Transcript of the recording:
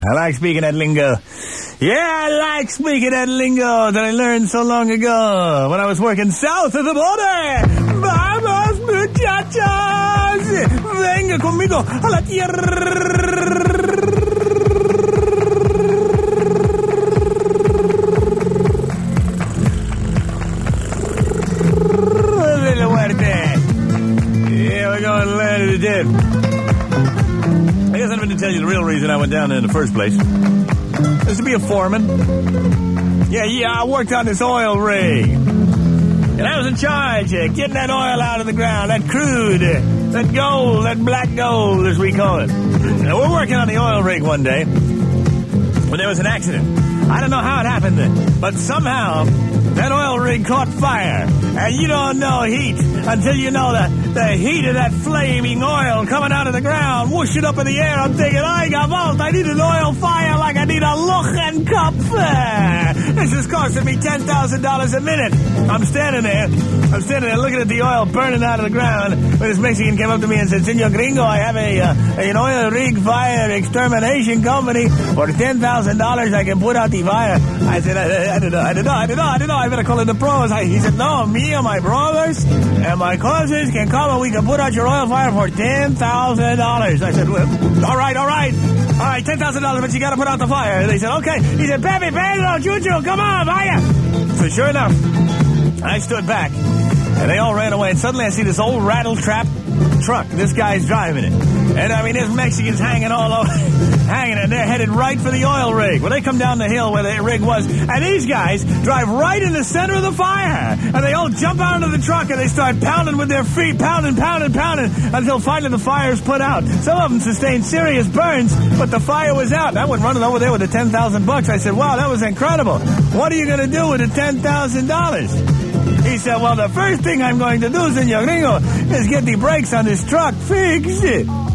I like speaking that lingo. Yeah, I like speaking that lingo that I learned so long ago when I was working south of the border. Vamos, muchachos! Venga conmigo a la tierra. Yeah, we're going to land of the dead. I guess I didn't tell you the real reason I went down there in the first place. Is to be a foreman. Yeah, I worked on this oil rig. And I was in charge of getting that oil out of the ground, that crude, that gold, that black gold, as we call it. And we're working on the oil rig one day when there was an accident. I don't know how it happened then, but somehow that oil rig caught fire. And you don't know heat until you know the heat of that flaming oil coming out of the ground, whoosh it up in the air. I'm thinking, I need an oil fire like I need a Luchenkopf. This is costing me $10,000 a minute. I'm standing there looking at the oil burning out of the ground. When this Mexican came up to me and said, Senor Gringo, I have an oil rig fire extermination company. For $10,000 I can put out the fire. I said, I don't know. I better call in the pros. He said, no, me and my brothers and my cousins can come and we can put out your oil fire for $10,000. I said, well, all right, $10,000, but you got to put out the fire. And they said, okay. He said, Pepe, Pedro, Chucho, come on, vaya. So sure enough, I stood back, and they all ran away, and suddenly I see this old rattle-trap truck. This guy's driving it. And, I mean, there's Mexicans hanging all over, and they're headed right for the oil rig. Well, they come down the hill where the rig was, and these guys drive right in the center of the fire. And they all jump out of the truck, and they start pounding with their feet, pounding, until finally the fire's put out. Some of them sustained serious burns, but the fire was out. I went running over there with the $10,000. I said, wow, that was incredible. What are you going to do with the $10,000? He said, well, the first thing I'm going to do, Senor Gringo, is get the brakes on this truck fixed.